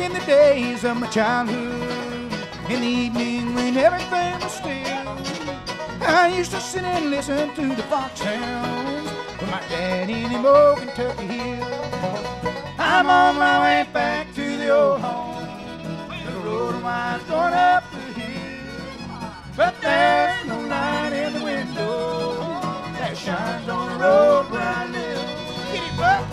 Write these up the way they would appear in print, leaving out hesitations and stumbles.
in the days of my childhood, in the evening when everything was still, I used to sit and listen to the foxhounds with my daddy in old Kentucky Hill. I'm on my way back to the old home. The road winds going up the hill, but there's no light in the window that shines on the road where I live. Get it, buck!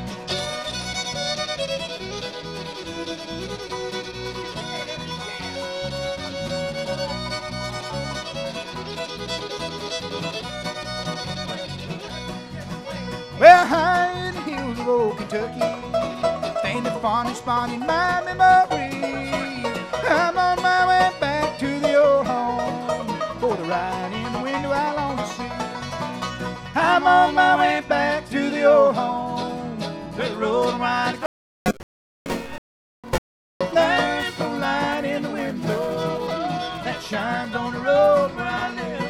Well, high in the hills of old Kentucky, stand the fondest spot in my memory. I'm on my way back to the old home for the ride in the window I long to see. I'm on my way back to the old home, the road wide. There's no light in the window that shines on the road where I live.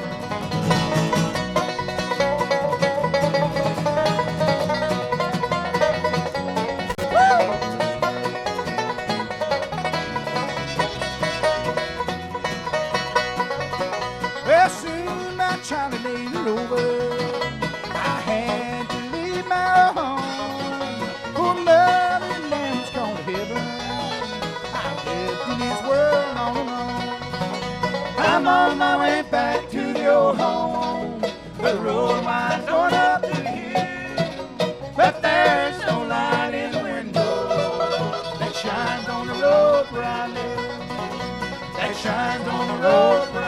Well, soon my Charlie days are over. I had to leave my home, for love and lamb's gone to heaven. I've lived in this world all alone. I'm on my way back to the old home. The road winds going up the hill, but there's no light in the window that shines on the road where I live. That shines on the road where